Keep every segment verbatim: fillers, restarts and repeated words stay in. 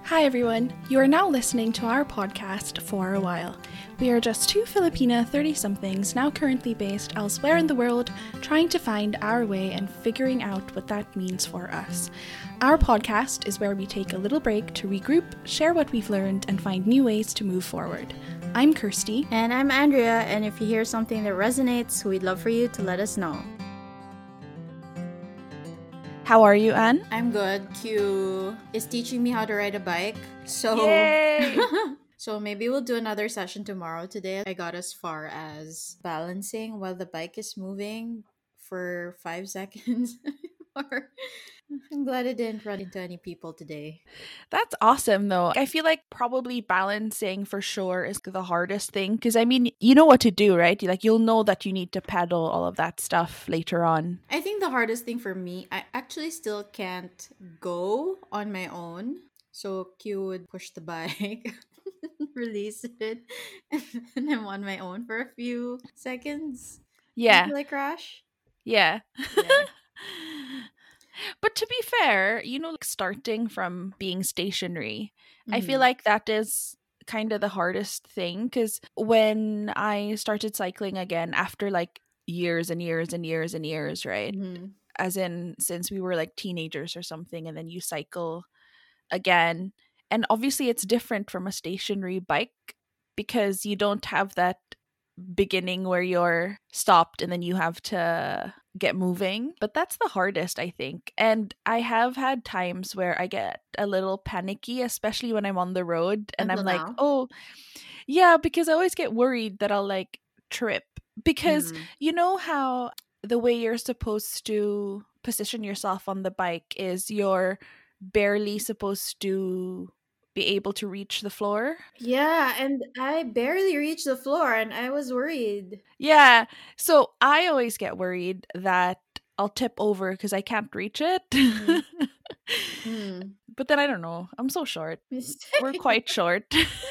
Hi everyone, you are now listening to our podcast For a While. We are just two Filipina thirty-somethings now currently based elsewhere in the world, trying to find our way and figuring out what that means for us. Our podcast is where we take a little break to regroup, share what we've learned, and find new ways to move forward. I'm Kirsty. And I'm Andrea, and if you hear something that resonates, we'd love for you to let us know. How are you, Anne? I'm good. Q is teaching me how to ride a bike. So Yay! So maybe we'll do another session tomorrow. Today I got as far as balancing while the bike is moving for five seconds. Or I'm glad I didn't run into any people today. That's awesome, though. I feel like probably balancing for sure is the hardest thing. Because, I mean, you know what to do, right? Like, you'll know that you need to pedal all of that stuff later on. I think the hardest thing for me, I actually still can't go on my own. So Q would push the bike, release it, and I'm on my own for a few seconds. Yeah. Until I crash. Yeah. Yeah. But to be fair, you know, like starting from being stationary, I feel Mhm. like that is kind of the hardest thing. Because when I started cycling again after like years and years and years and years, right? Mhm. As in since we were like teenagers or something, and then you cycle again. And obviously it's different from a stationary bike because you don't have that beginning where you're stopped and then you have to get moving. But that's the hardest, I think. And I have had times where I get a little panicky, especially when I'm on the road and Until I'm like, now. oh, yeah, because I always get worried that I'll like trip. Because Mm. you know how the way you're supposed to position yourself on the bike is you're barely supposed to be able to reach the floor. Yeah, and I barely reached the floor and I was worried. Yeah. So I always get worried that I'll tip over because I can't reach it. Mhm. Mm. But then I don't know. I'm so short. We're Mistake. quite short.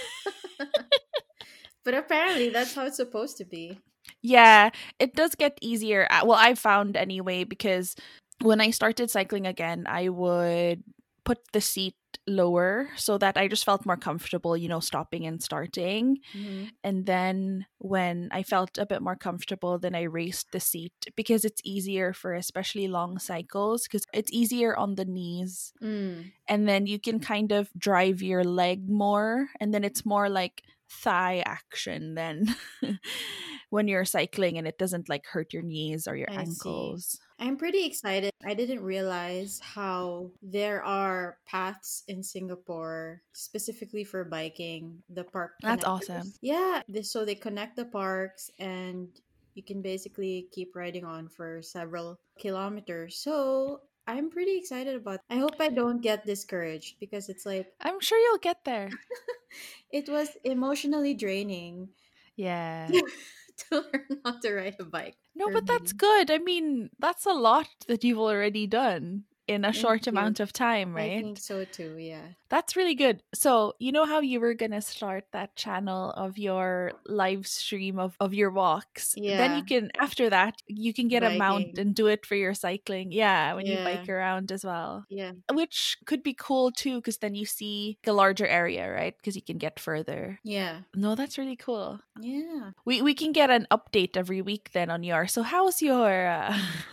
But apparently that's how it's supposed to be. Yeah, it does get easier. uh, Well, I found anyway, because when I started cycling again, I would put the seat lower so that I just felt more comfortable, you know, stopping and starting. Mhm. And then when I felt a bit more comfortable, then I raised the seat because it's easier for especially long cycles because it's easier on the knees. Mm. And then you can kind of drive your leg more. And then it's more like thigh action than when you're cycling and it doesn't like hurt your knees or your I see. ankles. I'm pretty excited. I didn't realize how there are paths in Singapore specifically for biking, the park That's awesome. connectors. Yeah, this, so they connect the parks and you can basically keep riding on for several kilometers. So I'm pretty excited about. I hope I don't get discouraged because it's like I'm sure you'll get there. it was emotionally draining Yeah. to learn how to ride a bike No, for but that's me. good. I mean, that's a lot that you've already done in a Thank short you. amount of time, I right? think so too, yeah. That's really good. So, you know how you were going to start that channel of your live stream of, of your walks? Then you Yeah, can, after that, you can get a mount biking. and do it for your cycling. Yeah, when you Yeah, bike around as well. yeah, Which could be cool too, because then you see the larger area, right? Because you can get further. yeah, No, that's really cool. yeah. We we can get an update every week then on your. So how's your? Uh,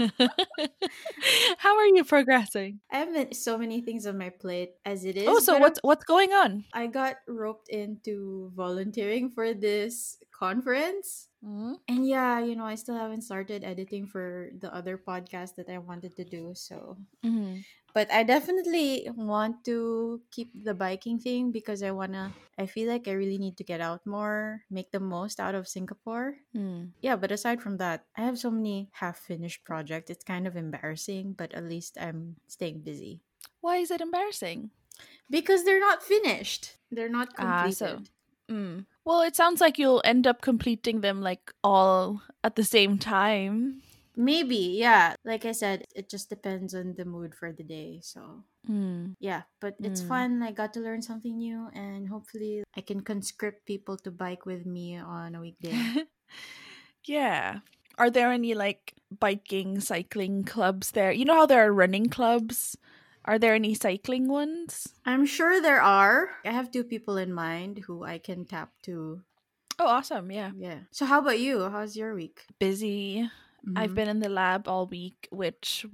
how are you progressing? I have so many things on my plate as it Oh, is, so but uh, what's what's going on? I got roped into volunteering for this conference. Mm-hmm. And yeah, you know, I still haven't started editing for the other podcast that I wanted to do. So, but I definitely want to keep the biking thing because I wanna. I feel like I really need to get out more, make the most out of Singapore. Mm. Yeah, but aside from that, I have so many half finished projects. It's kind of embarrassing, but at least I'm staying busy. Why is it embarrassing? Because they're not finished. They're not Ah, so. completed. Mm. Well, it sounds like you'll end up completing them like all at the same time. Maybe, yeah. Like I said, it just depends on the mood for the day. So, Mm. yeah, but it's Mm. fun. I got to learn something new, and hopefully, I can conscript people to bike with me on a weekday. Yeah. Are there any like biking, cycling clubs there? You know how there are running clubs Are there any cycling ones? I'm sure there are. I have two people in mind who I can tap to. Oh, awesome. Yeah. Yeah. So how about you? How's your week? Busy. Mm-hmm. I've been in the lab all week, which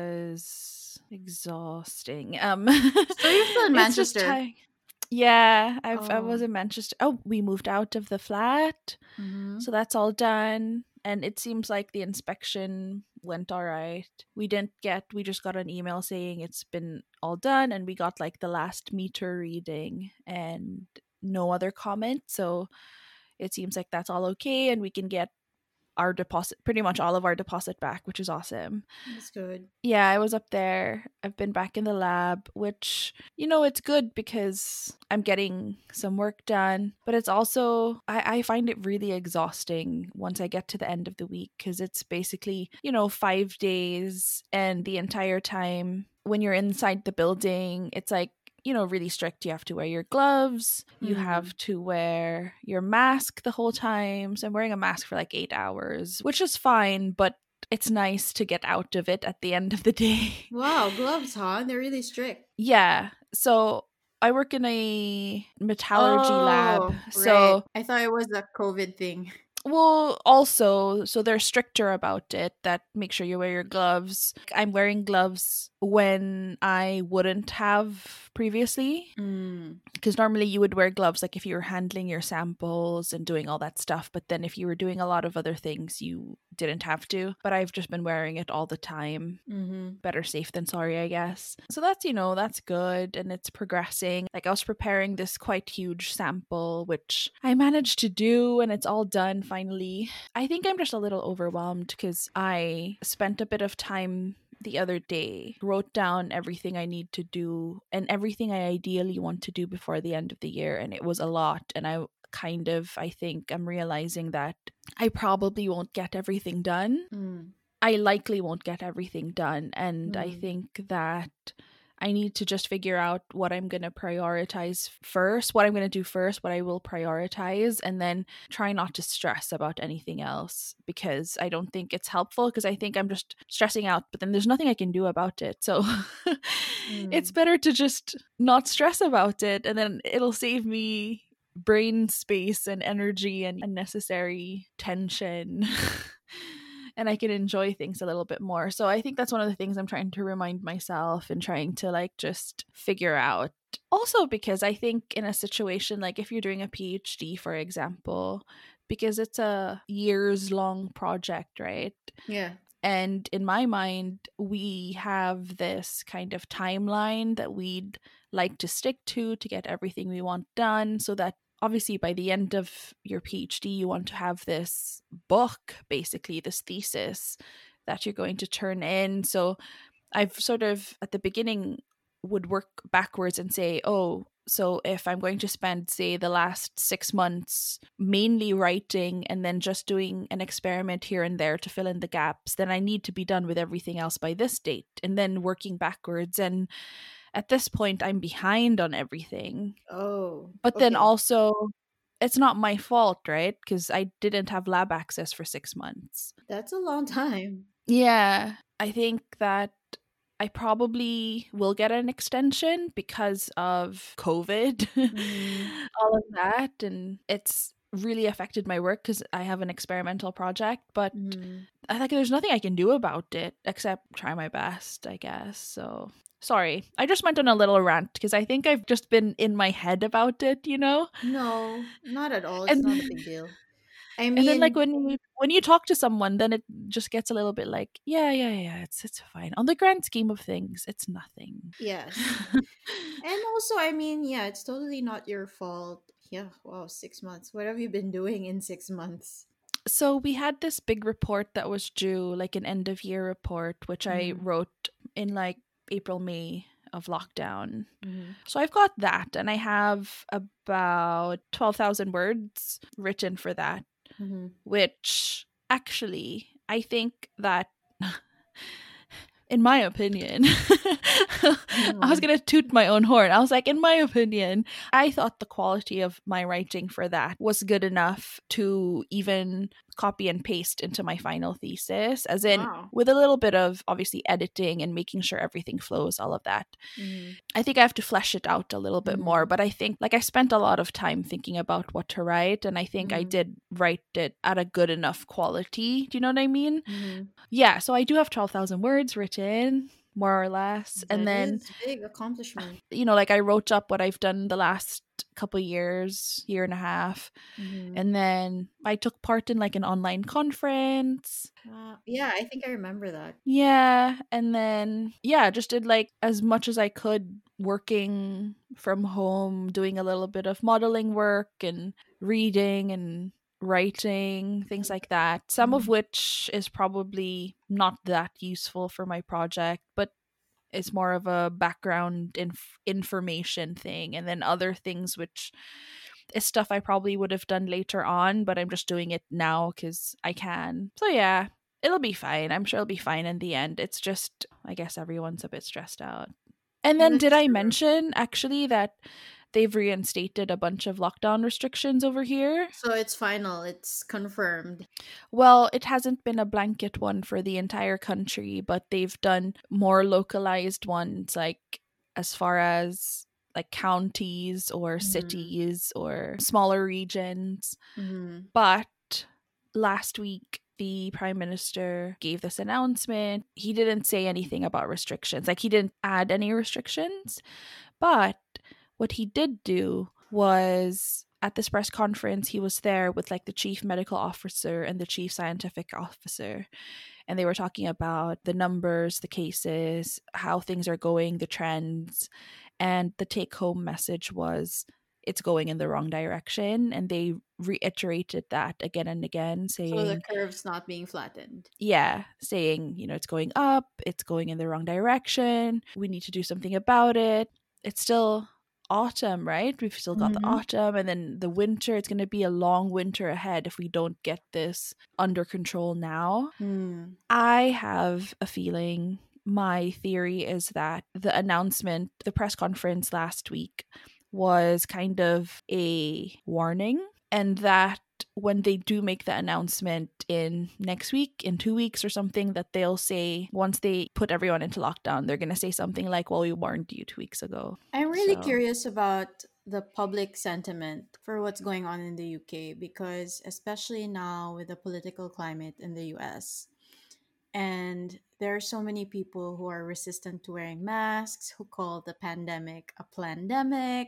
was exhausting. Um, So you're still in it's just Manchester? ti- yeah, I've I was Oh. in Manchester. Oh, we moved out of the flat, Mm-hmm. so that's all done. And it seems like the inspection went all right. We didn't get. We just got an email saying it's been all done, and we got like the last meter reading and no other comment. So it seems like that's all okay, and we can get our deposit, pretty much all of our deposit back, which is awesome. That's good. Yeah, I was up there. I've been back in the lab, which, you know, it's good because I'm getting some work done. But it's also, I, I find it really exhausting once I get to the end of the week because it's basically, you know, five days. And the entire time when you're inside the building, it's like, you know, really strict. You have to wear your gloves. You Mm. have to wear your mask the whole time. So I'm wearing a mask for like eight hours, which is fine, but it's nice to get out of it at the end of the day. Wow, gloves, huh? They're really strict. Yeah. So I work in a metallurgy oh, lab. So right. I thought it was a COVID thing. well, also, so they're stricter about it, that make sure you wear your gloves. I'm wearing gloves when I wouldn't have previously. Because Mm. normally you would wear gloves like if you were handling your samples and doing all that stuff. But then if you were doing a lot of other things, you didn't have to. But I've just been wearing it all the time. Mm-hmm. Better safe than sorry, I guess. So that's, you know, that's good. And it's progressing. Like I was preparing this quite huge sample, which I managed to do, and it's all done finally. I think I'm just a little overwhelmed because I spent a bit of time the other day, wrote down everything I need to do and everything I ideally want to do before the end of the year. And it was a lot. And I kind of, I think I'm realizing that I probably won't get everything done. Mm. I likely won't get everything done. And Mm. I think that I need to just figure out what I'm going to prioritize first, what I'm going to do first, what I will prioritize, and then try not to stress about anything else because I don't think it's helpful because I think I'm just stressing out, but then there's nothing I can do about it. So Mm. it's better to just not stress about it, and then it'll save me brain space and energy and unnecessary tension. And I can enjoy things a little bit more. So I think that's one of the things I'm trying to remind myself and trying to like just figure out. Also because I think in a situation like if you're doing a PhD, for example, because it's a years long project, right? Yeah. And in my mind, we have this kind of timeline that we'd like to stick to to get everything we want done, so that obviously by the end of your PhD, you want to have this book, basically this thesis that you're going to turn in. So I've sort of at the beginning would work backwards and say, oh, so if I'm going to spend, say, the last six months mainly writing and then just doing an experiment here and there to fill in the gaps, then I need to be done with everything else by this date, and then working backwards. And at this point, I'm behind on everything. Oh. But okay. then also, it's not my fault, right? Because I didn't have lab access for six months. That's a long time. Yeah. I think that I probably will get an extension because of COVID, Mm. all of that. And it's really affected my work because I have an experimental project. But Mm. I think there's nothing I can do about it except try my best, I guess. So sorry, I just went on a little rant because I think I've just been in my head about it, you know? No, not at all. It's And not a big deal. I mean, and then like when you when you talk to someone, then it just gets a little bit like, yeah, yeah, yeah, it's it's fine. On the grand scheme of things, it's nothing. yes. And also, I mean, yeah, it's totally not your fault. Yeah, wow, six months. What have you been doing in six months? So we had this big report that was due, like an end of year report, which I Mhm. wrote in like April, May of lockdown. Mhm. So I've got that, and I have about twelve thousand words written for that, Mhm. which actually I think that, in my opinion, I was going to toot my own horn. I was like, in my opinion, I thought the quality of my writing for that was good enough to even copy and paste into my final thesis, as in Wow. with a little bit of obviously editing and making sure everything flows, all of that. Mm-hmm. I think I have to flesh it out a little bit mm-hmm. more, but I think like I spent a lot of time thinking about what to write, and I think mm-hmm. I did write it at a good enough quality. Do you know what I mean? Mm-hmm. Yeah, so I do have twelve thousand words written, more or less. That and then is big accomplishment. You know, like I wrote up what I've done the last couple years, year and a half. Mm-hmm. And then I took part in like an online conference. Uh, yeah, I think I remember that. Yeah. And then, yeah, just did like as much as I could working from home, doing a little bit of modeling work and reading and writing, things like that. Some mm-hmm. of which is probably not that useful for my project, but it's more of a background inf- information thing. And then other things which is stuff I probably would have done later on, but I'm just doing it now because I can. So yeah, it'll be fine. I'm sure it'll be fine in the end. It's just, I guess everyone's a bit stressed out. And then That's did I true. mention actually that they've reinstated a bunch of lockdown restrictions over here? So it's final. It's confirmed. Well, it hasn't been a blanket one for the entire country, but they've done more localized ones, like as far as like counties or mm-hmm. cities or smaller regions. Mm-hmm. But last week, the Prime Minister gave this announcement. He didn't say anything about restrictions. Like, he didn't add any restrictions. But what he did do was, at this press conference, he was there with like the chief medical officer and the chief scientific officer. And they were talking about the numbers, the cases, how things are going, the trends. And the take-home message was, it's going in the wrong direction. And they reiterated that again and again, saying... So the curve's not being flattened. Yeah, saying, you know, it's going up, it's going in the wrong direction. We need to do something about it. It's still autumn, right? We've still got mm-hmm. the autumn, and then the winter. It's going to be a long winter ahead if we don't get this under control now. Mm. I have a feeling... My theory is that the announcement, the press conference last week was kind of a warning, and that when they do make the announcement in next week, in two weeks or something, that they'll say, once they put everyone into lockdown, they're going to say something like, well, we warned you two weeks ago. I'm really so. curious about the public sentiment for what's going on in the U K, because especially now with the political climate in the U S, and there are so many people who are resistant to wearing masks, who call the pandemic a plandemic.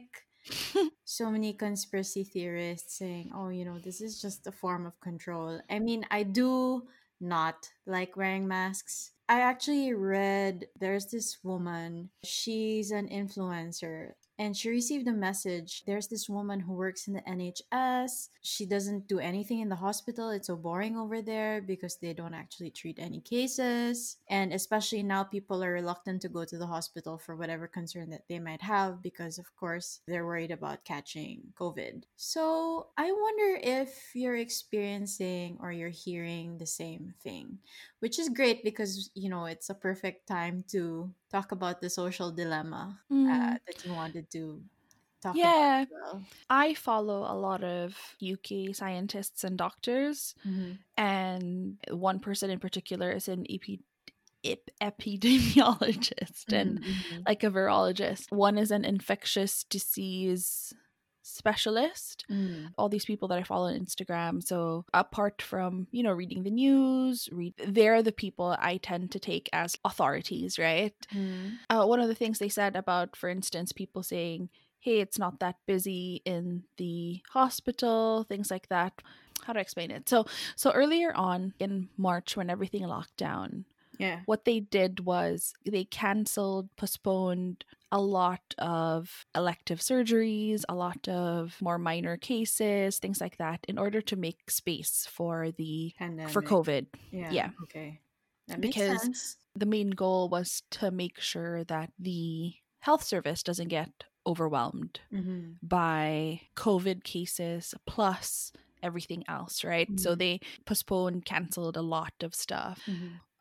So many conspiracy theorists saying, oh, you know, this is just a form of control. I mean, I do not like wearing masks. I actually read there's this woman, she's an influencer, and she received a message. There's this woman who works in the N H S. She doesn't do anything in the hospital. It's so boring over there because they don't actually treat any cases. And especially now, people are reluctant to go to the hospital for whatever concern that they might have because, of course, they're worried about catching COVID. So I wonder if you're experiencing or you're hearing the same thing, which is great because, you know, it's a perfect time to talk about the social dilemma mm. uh, that you wanted to talk yeah. about as well. I follow a lot of U K scientists and doctors, mm-hmm. and one person in particular is an epi- ep- epidemiologist mm-hmm. and mm-hmm. like a virologist. One is an infectious disease specialist. Mm. All these people that I follow on Instagram. So apart from, you know, reading the news, read they're the people I tend to take as authorities, right? Mm. Uh, one of the things they said about, for instance, people saying, hey, it's not that busy in the hospital, things like that. How do I explain it? So so earlier on in March, when everything locked down, yeah, what they did was they canceled, postponed a lot of elective surgeries, a lot of more minor cases, things like that, in order to make space for the Pandemic. for COVID. Yeah. yeah. Okay. That because makes sense. The main goal was to make sure that the health service doesn't get overwhelmed mm-hmm. by COVID cases plus everything else, right? Mm-hmm. So they postponed, canceled a lot of stuff. Mm-hmm.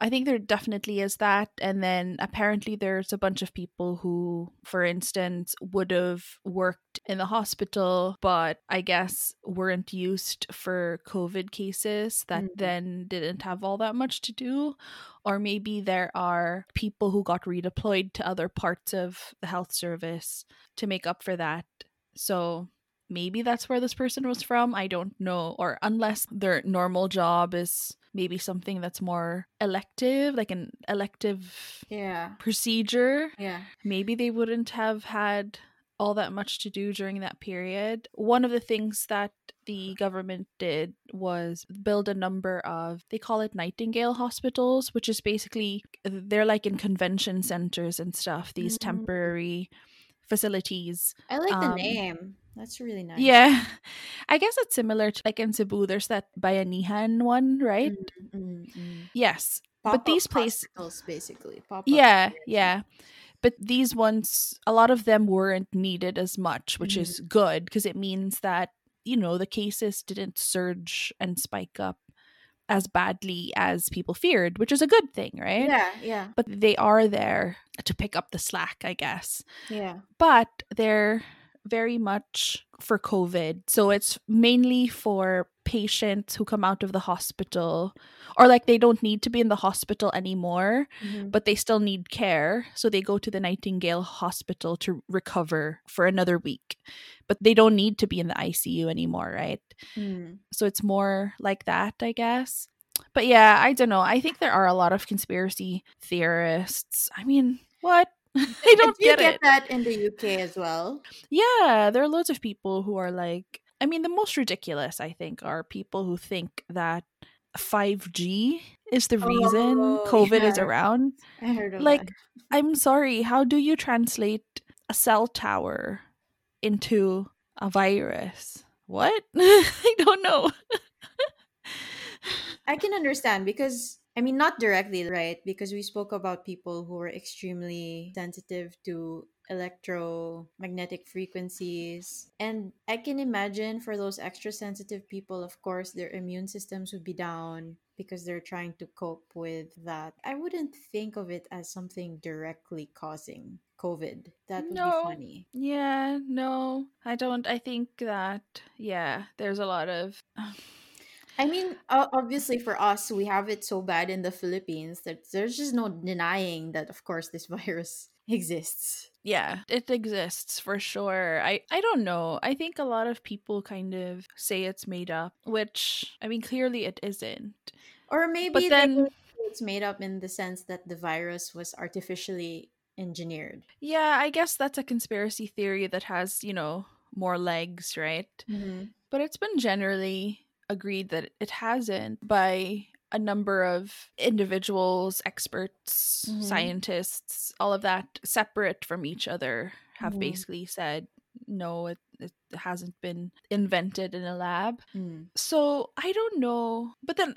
I think there definitely is that. And then apparently there's a bunch of people who, for instance, would have worked in the hospital, but I guess weren't used for COVID cases that Mm. then didn't have all that much to do. Or maybe there are people who got redeployed to other parts of the health service to make up for that. So maybe that's where this person was from. I don't know. Or unless their normal job is maybe something that's more elective, like an elective Yeah. procedure, Yeah. maybe they wouldn't have had all that much to do during that period. One of the things that the government did was build a number of, they call it Nightingale hospitals, which is basically, they're like in convention centers and stuff, these Mm. temporary facilities. I like the Um, name. That's really nice. yeah. I guess it's similar to like in Cebu, there's that Bayanihan one, right? Mm, mm, mm. Yes. But Pop-up these places, hospitals, basically. Pop-up. yeah, areas. yeah. But these ones, a lot of them weren't needed as much, which Mhm. is good because it means that, you know, the cases didn't surge and spike up as badly as people feared, which is a good thing, right? Yeah, yeah, But they are there to pick up the slack, I guess. yeah. But they're very much for COVID. So it's mainly for patients who come out of the hospital, or like they don't need to be in the hospital anymore, Mhm. but they still need care. So they go to the Nightingale Hospital to recover for another week. But they don't need to be in the I C U anymore, right? Mm. So it's more like that, I guess. But yeah, I don't know. I think there are a lot of conspiracy theorists. I mean, what? I don't Do you get get it. that in the U K as well? Yeah, there are loads of people who are like, I mean, the most ridiculous, I think, are people who think that five G is the reason Oh, COVID yeah, is around. I heard of that. Like, I'm sorry, how do you translate a cell tower into a virus? What? I don't know. I can understand because I mean not directly, right? Because we spoke about people who are extremely sensitive to electromagnetic frequencies. And I can imagine for those extra sensitive people, of course, their immune systems would be down because they're trying to cope with that. I wouldn't think of it as something directly causing COVID. That would be No. funny. Yeah, no. I don't. I think that, yeah, there's a lot of. I mean, uh, obviously for us, we have it so bad in the Philippines that there's just no denying that, of course, this virus exists. Yeah, it exists for sure. I I don't know. I think a lot of people kind of say it's made up, which I mean clearly it isn't. Or But maybe they then it's made up in the sense that the virus was artificially engineered. yeah, I guess that's a conspiracy theory that has, you know, more legs, right? Mm-hmm. But it's been generally agreed that it hasn't by a number of individuals, experts, Mm-hmm. scientists, all of that separate from each other have Mm-hmm. basically said no, it, it hasn't been invented in a lab. Mm. So I don't know. But then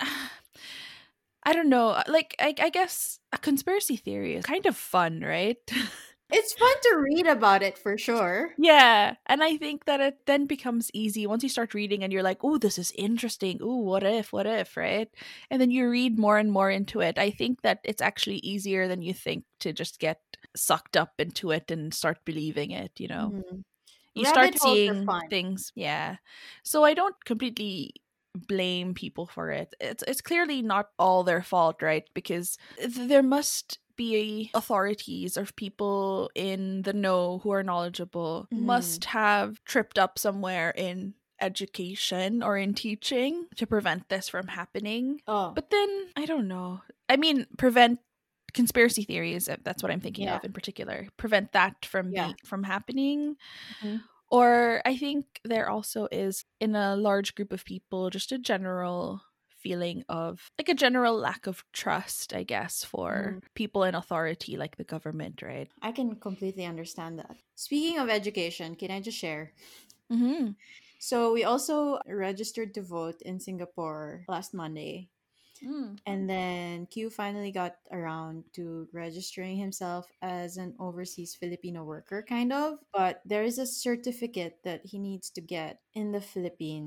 I don't know. Like, I, I guess a conspiracy theory is kind of fun, right? It's fun to read about it for sure. Yeah, and I think that it then becomes easy once you start reading and you're like, "Oh, this is interesting. Oh, what if? What if?" Right? And then you read more and more into it. I think that it's actually easier than you think to just get sucked up into it and start believing it, you know. Mm-hmm. You Rabbit start holes are seeing fun. things, yeah. So I don't completely blame people for it. It's it's clearly not all their fault, right? Because th- there must be authorities or people in the know who are knowledgeable Mm-hmm. must have tripped up somewhere in education or in teaching to prevent this from happening. Oh, But then I don't know. I mean, prevent conspiracy theories, uh, that's what I'm thinking yeah, of in particular. Prevent that from yeah. being from happening. Mm-hmm. Or I think there also is in a large group of people just a general feeling of like a general lack of trust, I guess, for Mm-hmm. people in authority like the government, right? I can completely understand that. Speaking of education, can I just share? Mm-hmm. So we also registered to vote in Singapore last Monday. Mm. And then Q finally got around to registering himself as an overseas Filipino worker, kind of. But there is a certificate that he needs to get in the Philippines.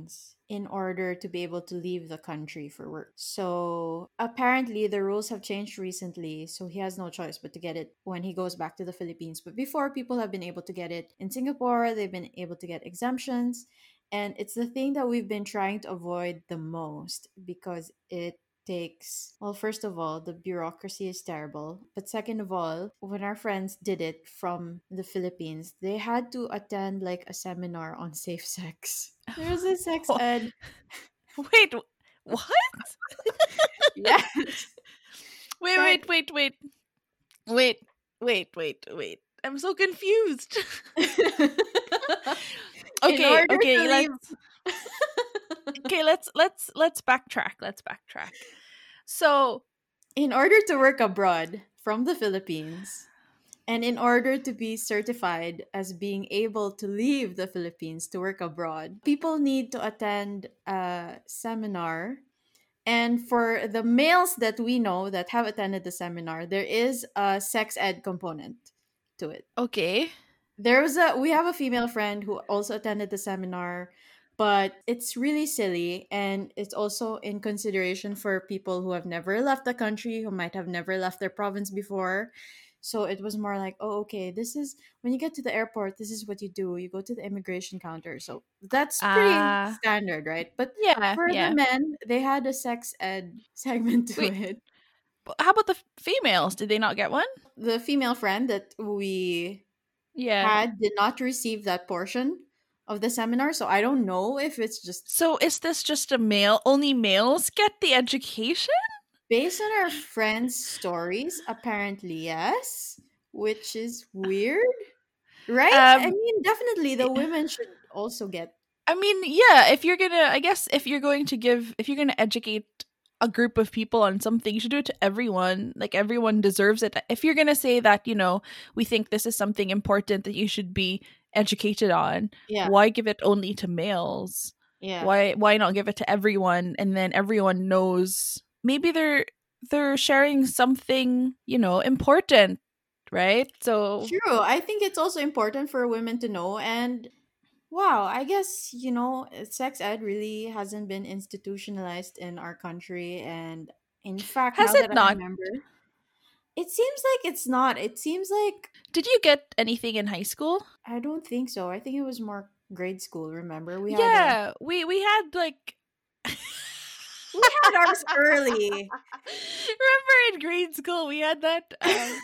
in order to be able to leave the country for work. So apparently the rules have changed recently, so he has no choice but to get it when he goes back to the Philippines. But before, people have been able to get it in Singapore, they've been able to get exemptions, and it's the thing that we've been trying to avoid the most because it takes, well, first of all, the bureaucracy is terrible, but second of all, when our friends did it from the Philippines, they had to attend like a seminar on safe sex. There's a sex ed. Wait, what? Yes. Wait, wait, wait, wait. Wait, wait, wait, wait. I'm so confused. okay, okay, let's Okay, let's let's let's backtrack. Let's backtrack. So, in order to work abroad from the Philippines, and in order to be certified as being able to leave the Philippines to work abroad, people need to attend a seminar. And for the males that we know that have attended the seminar, there is a sex ed component to it. Okay. There was a we have a female friend who also attended the seminar, but it's really silly, and it's also in consideration for people who have never left the country, who might have never left their province before. So it was more like, oh, okay, this is when you get to the airport, this is what you do. You go to the immigration counter. So that's pretty uh, standard, right? But yeah, for yeah. the men, they had a sex ed segment to Wait, it. How about the females? Did they not get one? The female friend that we yeah. had did not receive that portion of the seminar. So I don't know if it's just. So is this just a male? Only males get the education? Based on our friends' stories, apparently yes, which is weird, right? Um, I mean, definitely the women should also get. I mean, yeah, if you're gonna, I guess if you're going to give, if you're gonna educate a group of people on something, you should do it to everyone. Like, everyone deserves it. If you're gonna say that, you know, we think this is something important that you should be educated on, yeah. why give it only to males? Yeah. Why why not give it to everyone, and then everyone knows? Maybe they're they're sharing something, you know, important, right? So true. I think it's also important for women to know. And wow, I guess, you know, sex ed really hasn't been institutionalized in our country. And in fact, has now it that not? I remember, it seems like it's not. It seems like. Did you get anything in high school? I don't think so. I think it was more grade school. Remember, we had yeah, a... we we had like. We had ours early. Remember in grade school we had that. Um...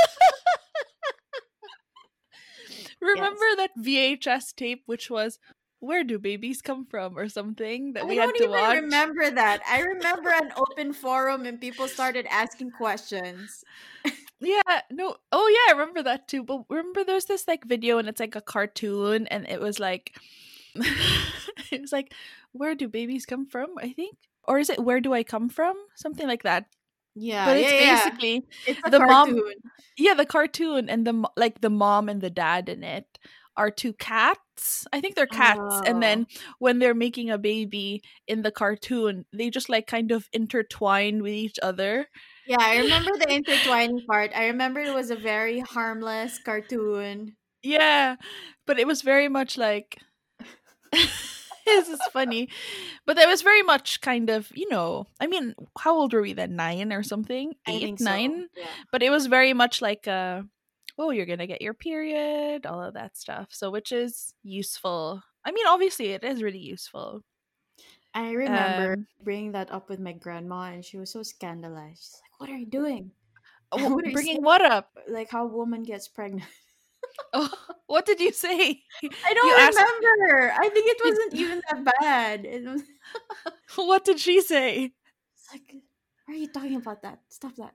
Remember yes. that V H S tape, which was "Where Do Babies Come From" or something that I we had to watch? I don't even remember that. I remember an open forum and people started asking questions. Yeah, no. Oh yeah, I remember that too. But remember there's this like video and it's like a cartoon and it was like it was like, "Where do babies come from?" I think. Or is it "Where do I come from?" Something like that. Yeah, but it's yeah, basically yeah. It's the cartoon. mom. Yeah, the cartoon and the like the mom and the dad in it are two cats. I think they're cats. Oh. And then when they're making a baby in the cartoon, they just like kind of intertwine with each other. Yeah, I remember the intertwining part. I remember it was a very harmless cartoon. Yeah, but it was very much like this is funny. But it was very much kind of, you know, I mean, how old were we then? Nine or something? Eight, nine? So. Yeah. But it was very much like a, oh, you're going to get your period, all of that stuff. So, which is useful. I mean, obviously, it is really useful. I remember um, bringing that up with my grandma, and she was so scandalized. She's like, "What are you doing? Oh, what bringing what up? Like how a woman gets pregnant." Oh, what did you say? I don't you remember. Asked... I think it wasn't even that bad. It was... What did she say? It's like, why are you talking about that? Stop that.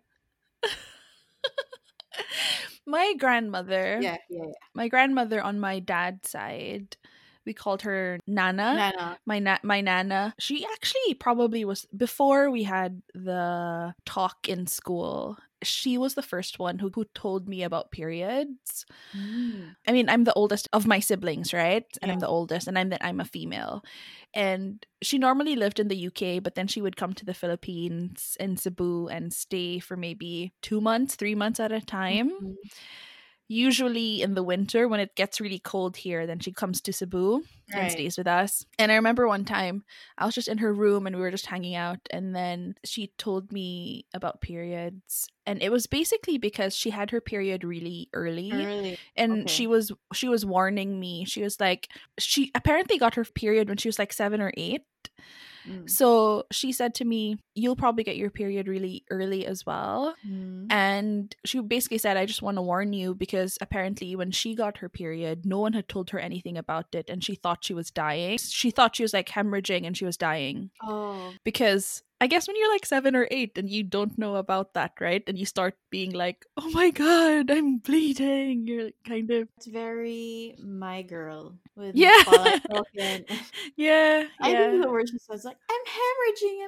My grandmother. Yeah, yeah, yeah. My grandmother on my dad's side, we called her Nana. Nana. My na- my Nana. She actually probably was, before we had the talk in school, she was the first one who, who told me about periods. Mm. I mean, I'm the oldest of my siblings, right? And yeah. I'm the oldest, and I'm that I'm a female. And she normally lived in the U K, but then she would come to the Philippines in Cebu and stay for maybe two months, three months at a time. Mm-hmm. usually in the winter when it gets really cold here, then she comes to Cebu Right. and stays with us. And I remember one time I was just in her room and we were just hanging out, and then she told me about periods, and it was basically because she had her period really early. Early. And Okay. she was she was warning me. She was like, she apparently got her period when she was like seven or eight. Mm. So she said to me, you'll probably get your period really early as well. Mm. And she basically said, I just want to warn you, because apparently when she got her period, no one had told her anything about it, and she thought she was dying. She thought she was like hemorrhaging and she was dying. Oh. Because I guess when you're like seven or eight and you don't know about that, right? And you start being like, oh my God, I'm bleeding. You're kind of... It's very my girl with Yeah. Paula Token. Yeah. I Yeah. think the word she says like, I'm hemorrhaging,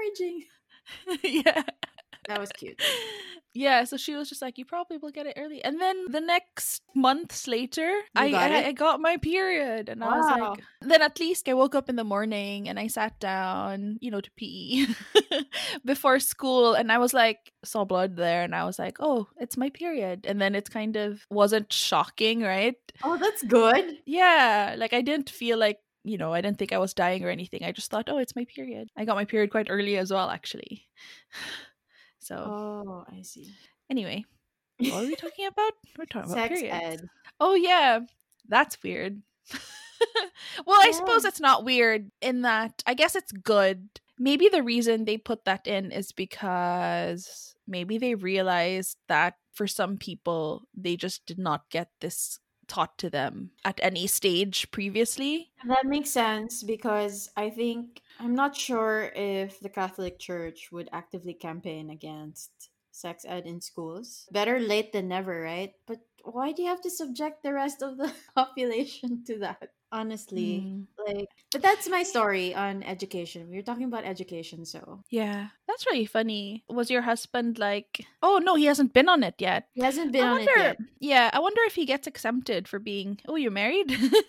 I'm hemorrhaging. Yeah. That was cute. Yeah, so she was just like, you probably will get it early. And then the next months later, I, got I it? I got my period. And I was Wow. like, then at least I woke up in the morning and I sat down, you know, to pee before school. And I was like, saw blood there. And I was like, oh, it's my period. And then it kind of wasn't shocking, right? Oh, that's good. Yeah, like I didn't feel like, you know, I didn't think I was dying or anything. I just thought, oh, it's my period. I got my period quite early as well, actually. So, Oh, I see. Anyway, what are we talking about? We're talking about Sex periods. ed. Oh, yeah. That's weird. Well, I Yeah. suppose it's not weird in that I guess it's good. Maybe the reason they put that in is because maybe they realized that for some people, they just did not get this taught to them at any stage previously. That makes sense because I think, I'm not sure if the Catholic Church would actively campaign against sex ed in schools. Better late than never, right? But why do you have to subject the rest of the population to that? Honestly, Mm. like, but that's my story on education. We were talking about education, so Yeah, that's really funny. Was your husband like, oh no, he hasn't been on it yet. he hasn't been I on wonder, it yet. Yeah, I wonder if he gets exempted for being, oh, you're married?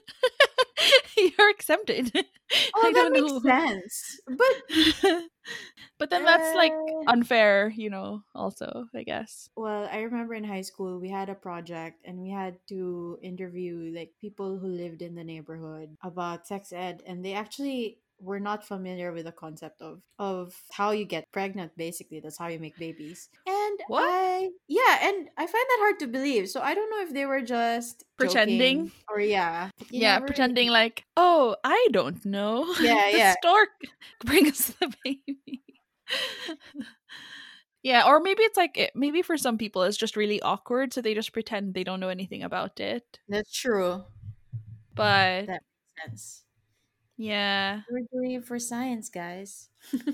You're exempted. Oh, I that don't makes know. sense. But But then that's like Uh, unfair, you know, also, I guess. well, I remember in high school we had a project and we had to interview like people who lived in the neighborhood about sex ed, and they actually were not familiar with the concept of of how you get pregnant. Basically, that's how you make babies. And What? I yeah, and I find that hard to believe. So I don't know if they were just Pretending? joking or yeah, but you Yeah, never really pretending know. like, oh, I don't know. Yeah, The yeah. stork brings the baby. Yeah, or maybe it's like, it, maybe for some people it's just really awkward, so they just pretend they don't know anything about it. That's true. But That makes sense. yeah. We're doing it for science, guys.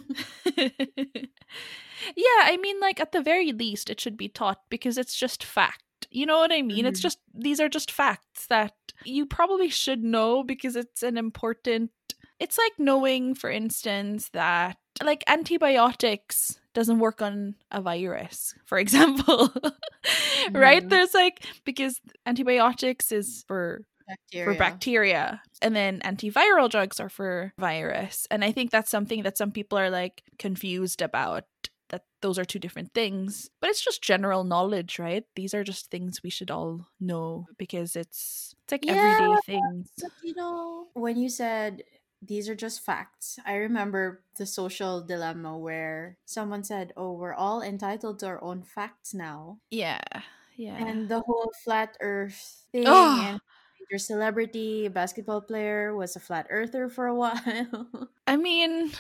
Yeah, I mean, like, at the very least, it should be taught because it's just fact. You know what I mean? It's Mhm. just, these are just facts that you probably should know because it's an important, it's like knowing, for instance, that like antibiotics doesn't work on a virus, for example. Right? Mhm. There's like, because antibiotics is for Bacteria. for bacteria, and then antiviral drugs are for virus. And I think that's something that some people are like confused about, that those are two different things. But it's just general knowledge, right? These are just things we should all know because it's it's like Yeah, everyday things. but you know, when you said these are just facts, I remember the social dilemma where someone said, "Oh, we're all entitled to our own facts now," Yeah. Yeah. and the whole flat Earth thing, Oh, and your celebrity basketball player was a flat earther for a while. I mean,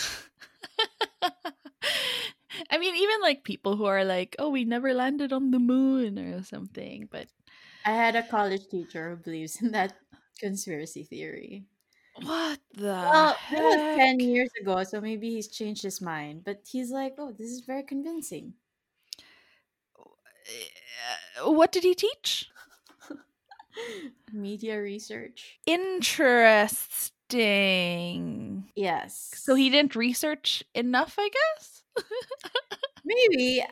I mean, even like people who are like, oh, we never landed on the moon or something. But I had a college teacher who believes in that conspiracy theory. what the Well, that was heck? ten years ago, so maybe he's changed his mind. But he's like, oh, this is very convincing. Uh, What did he teach? Media research. Interesting. Yes. So he didn't research enough, I guess? Maybe.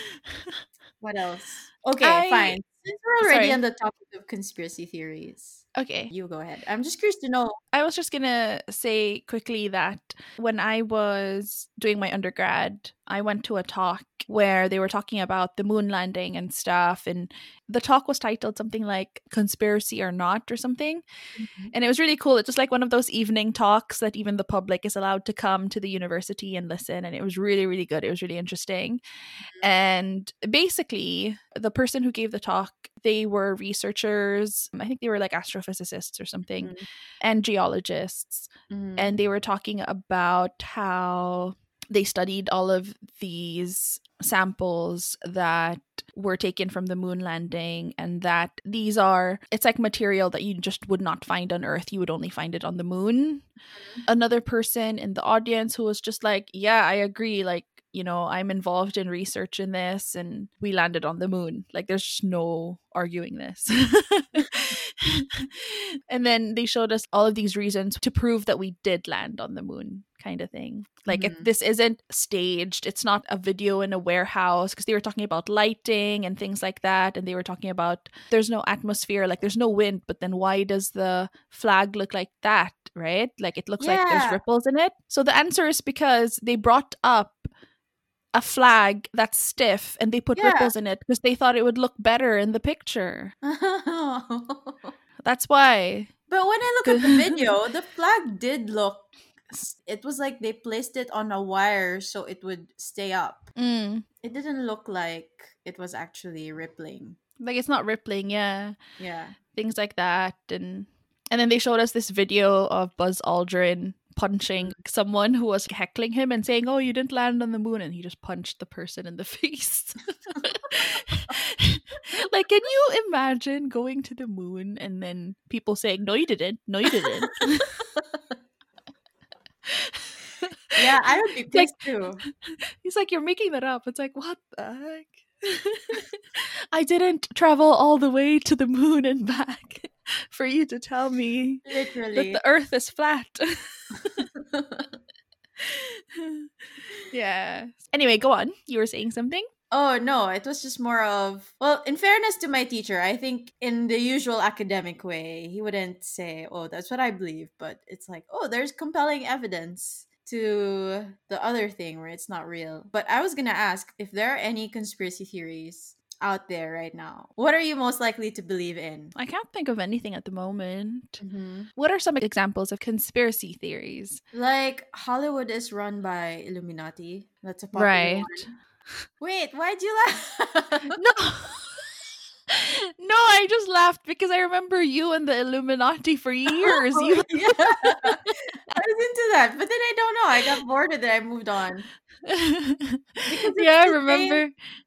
What else? Okay, I- fine. Since we're already Sorry. on the topic of conspiracy theories, Okay. You go ahead. I'm just curious to know. I was just going to say quickly that when I was doing my undergrad, I went to a talk where they were talking about the moon landing and stuff. And the talk was titled something like Conspiracy or Not or something. Mm-hmm. And it was really cool. It's just like one of those evening talks that even the public is allowed to come to the university and listen. And it was really, really good. It was really interesting. Mm-hmm. And basically, the person who gave the talk, they were researchers. I think they were like astrophysicists or something, mm-hmm. and geologists. Mm-hmm. And they were talking about how they studied all of these samples that were taken from the moon landing, and that these are, it's like material that you just would not find on Earth. You would only find it on the moon. Mm-hmm. Another person in the audience who was just like, yeah, I agree. Like, you know, I'm involved in research in this and we landed on the moon. Like, there's just no arguing this. And then they showed us all of these reasons to prove that we did land on the moon, kind of thing. Like, mm-hmm. if this isn't staged, it's not a video in a warehouse, because they were talking about lighting and things like that. And they were talking about there's no atmosphere, like there's no wind, but then why does the flag look like that, right? Like, it looks yeah. like there's ripples in it. So the answer is because they brought up a flag that's stiff and they put yeah. ripples in it because they thought it would look better in the picture. Oh. That's why. But when I look at the video, the flag did look, it was like they placed it on a wire so it would stay up. Mm. It didn't look like it was actually rippling. Like, it's not rippling, yeah. Yeah. Things like that. And and then they showed us this video of Buzz Aldrin punching someone who was heckling him and saying, oh, you didn't land on the moon, and he just punched the person in the face. Like, can you imagine going to the moon and then people saying, no, you didn't, no, you didn't. Yeah, I would be pissed like, too. He's like, you're making that up. It's like, what the heck? I didn't travel all the way to the moon and back for you to tell me literally that the Earth is flat. Yeah. Anyway, go on. You were saying something? Oh, no, it was just more of, well, in fairness to my teacher, I think in the usual academic way, he wouldn't say, oh, that's what I believe. But it's like, oh, there's compelling evidence to the other thing where it's not real. But I was going to ask if there are any conspiracy theories out there right now. What are you most likely to believe in? I can't think of anything at the moment. Mm-hmm. What are some examples of conspiracy theories? Like, Hollywood is run by Illuminati. That's a popular right. one. Wait, why'd you laugh? No. No, I just laughed because I remember you and the Illuminati for years. Oh, you yeah. I was into that, but then I don't know. I got bored with it. I moved on. Yeah, I remember.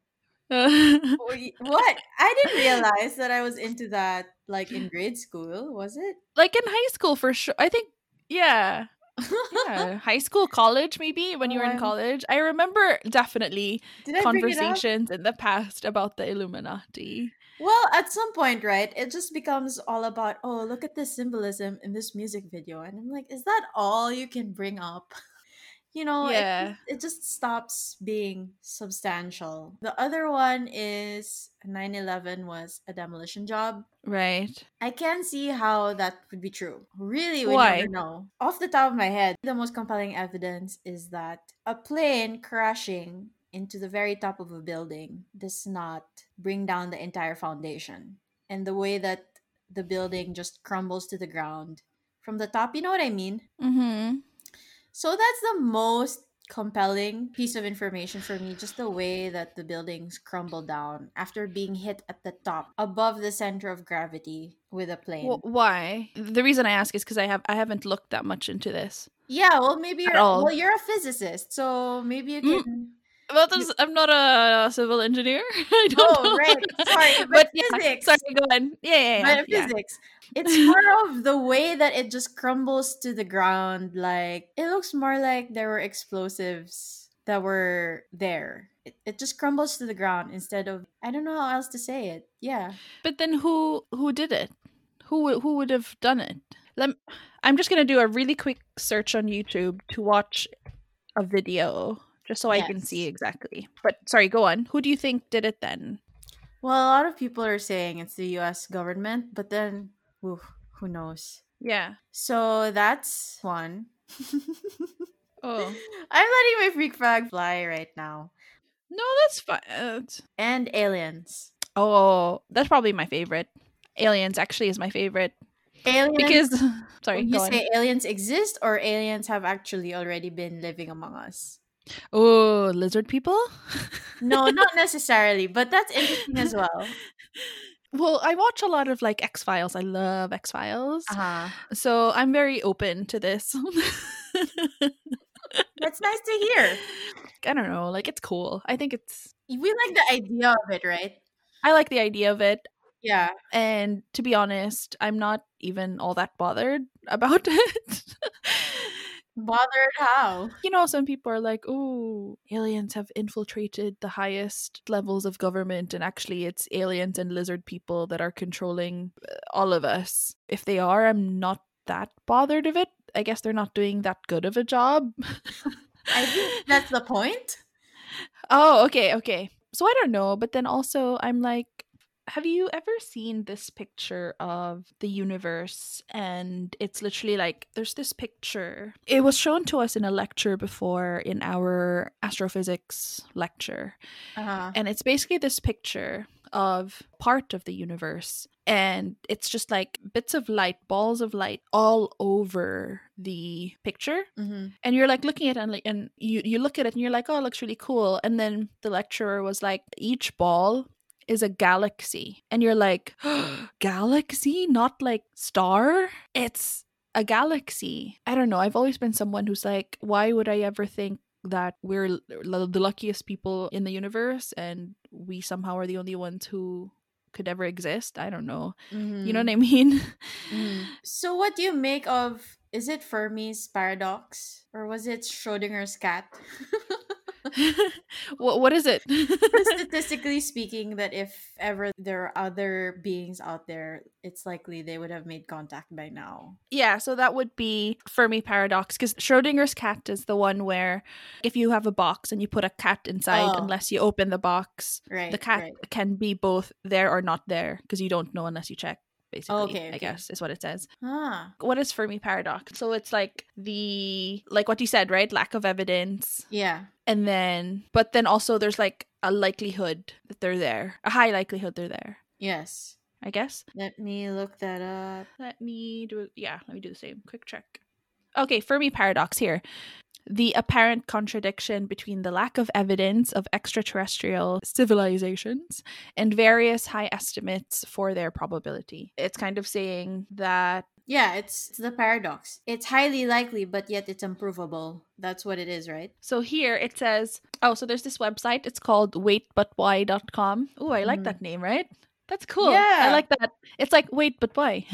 What? I didn't realize that I was into that like in grade school. Was it? Like in high school for sure. I think, yeah. Yeah, high school, college, maybe when oh, you were in I'm... college. I remember definitely conversations in the past about the Illuminati. Well, at some point, right, it just becomes all about, oh, look at this symbolism in this music video. And I'm like, is that all you can bring up? You know, yeah. it, it just stops being substantial. The other one is nine eleven was a demolition job. Right. I can see how that would be true. Really, we Why? never know. Off the top of my head, the most compelling evidence is that a plane crashing into the very top of a building does not bring down the entire foundation. And the way that the building just crumbles to the ground from the top, you know what I mean? Mm-hmm. So that's the most compelling piece of information for me, just the way that the buildings crumble down after being hit at the top above the center of gravity with a plane. Well, why? The reason I ask is because I have I haven't looked that much into this. Yeah, well, maybe you're well, you're a physicist, so maybe you can. Mm. Well, I'm not a civil engineer. I don't oh, know. right. Sorry, but, but physics. Yeah, sorry, go on. Yeah, yeah, yeah. But yeah. Physics. It's more of the way that it just crumbles to the ground. Like, it looks more like there were explosives that were there. It, it just crumbles to the ground instead of, I don't know how else to say it. Yeah. But then who who did it? Who, who would have done it? Let me, I'm just going to do a really quick search on YouTube to watch a video. Just so yes. I can see exactly. But sorry, go on. Who do you think did it then? Well, a lot of people are saying it's the U S government, but then oof, who knows? Yeah. So that's one. Oh. I'm letting my freak flag fly right now. No, that's fine. And aliens. Oh, that's probably my favorite. Aliens actually is my favorite. Aliens. Because, sorry, When you go on. say aliens exist or aliens have actually already been living among us? Oh, lizard people? No, not necessarily, but that's interesting as well. Well, I watch a lot of like X-Files. I love X-Files. Uh-huh. So I'm very open to this. That's nice to hear. I don't know, like it's cool. I think it's We like the idea of it, right? I like the idea of it. Yeah. And to be honest, I'm not even all that bothered about it. Bothered how? You know, some people are like, oh, aliens have infiltrated the highest levels of government, and actually it's aliens and lizard people that are controlling uh, all of us. If they are, I'm not that bothered of it. I guess they're not doing that good of a job. I think that's the point. Oh, okay, okay. So I don't know, but then also I'm like, have you ever seen this picture of the universe? And it's literally like there's this picture. It was shown to us in a lecture before in our astrophysics lecture. Uh-huh. And it's basically this picture of part of the universe. And it's just like bits of light, balls of light all over the picture. Mm-hmm. And you're like looking at it and, like, and you, you look at it and you're like, oh, it looks really cool. And then the lecturer was like, each ball is a galaxy. And you're like, oh, galaxy, not like star? It's a galaxy. I don't know. I've always been someone who's like, why would I ever think that we're l- the luckiest people in the universe and we somehow are the only ones who could ever exist? I don't know. Mm-hmm. You know what I mean? Mm-hmm. So what do you make of, is it Fermi's paradox or was it Schrodinger's cat? what what is it? Statistically speaking, that if ever there are other beings out there, it's likely they would have made contact by now. Yeah, so that would be Fermi paradox, because Schrodinger's cat is the one where if you have a box and you put a cat inside, Oh. unless you open the box, Right, the cat right. can be both there or not there, because you don't know unless you check. Basically, Okay, I okay. guess is what it says. Ah, What is Fermi paradox? So it's like the like what you said, right? Lack of evidence. yeah. And then but then also there's like a likelihood that they're there. A high likelihood they're there, Yes. I guess. Let me look that up. Let me do it. Yeah, let me do the same. Quick check. Okay, Fermi paradox here. The apparent contradiction between the lack of evidence of extraterrestrial civilizations and various high estimates for their probability. It's kind of saying that. Yeah, it's, it's the paradox. It's highly likely, but yet it's unprovable. That's what it is, right? So here it says, oh, so there's this website. It's called wait but why dot com. Oh, I like Mhm. that name, right? That's cool. Yeah. I like that. It's like, wait, but why?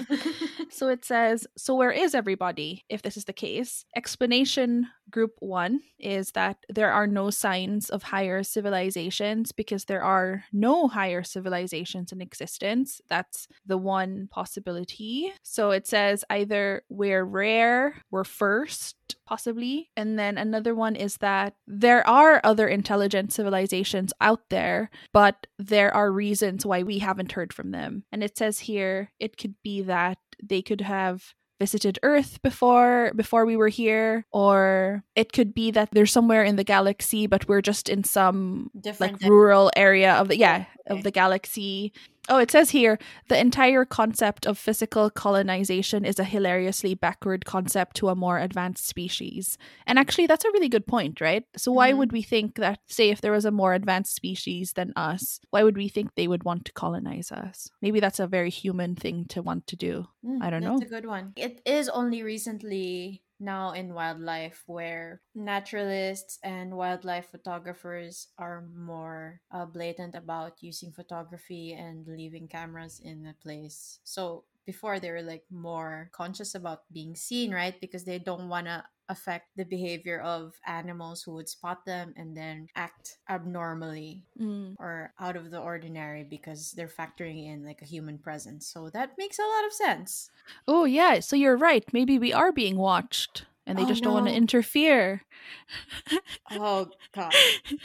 So it says, so where is everybody if this is the case? Explanation group one is that there are no signs of higher civilizations because there are no higher civilizations in existence. That's the one possibility. So it says either we're rare, we're first, possibly. And then another one is that there are other intelligent civilizations out there, but there are reasons why we haven't heard from them. And it says here it could be that they could have visited Earth before before we were here, or it could be that they're somewhere in the galaxy but we're just in some Different like rural area of the yeah Okay. of the galaxy. Oh, it says here the entire concept of physical colonization is a hilariously backward concept to a more advanced species. And actually, that's a really good point, right? So why Mhm. would we think that, say, if there was a more advanced species than us, why would we think they would want to colonize us? Maybe that's a very human thing to want to do. Mm, I don't that's know. a good one. It is only recently now in wildlife where naturalists and wildlife photographers are more uh, blatant about using photography and leaving cameras in a place. So before they were like more conscious about being seen, right? Because they don't want to affect the behavior of animals who would spot them and then act abnormally Mm. or out of the ordinary because they're factoring in like a human presence. So that makes a lot of sense. Oh, yeah. So you're right. Maybe we are being watched. and they Oh, just no. don't want to interfere. Oh, God.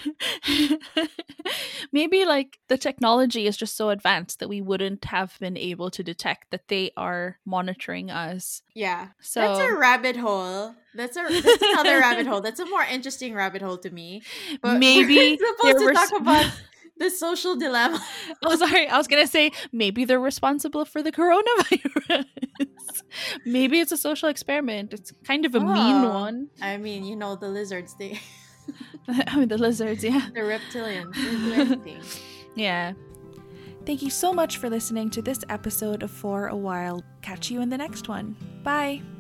Maybe like the technology is just so advanced that we wouldn't have been able to detect that they are monitoring us. Yeah. So that's a rabbit hole. That's a that's another rabbit hole. That's a more interesting rabbit hole to me. But maybe we're supposed to res- talk about the social dilemma. Oh, sorry. I was going to say maybe they're responsible for the coronavirus. Maybe it's a social experiment. It's kind of a oh, mean one. I mean, you know, the lizards, they... I mean, the lizards, yeah. The reptilians, they do anything. Yeah. Thank you so much for listening to this episode of For a While. Catch you in the next one. Bye.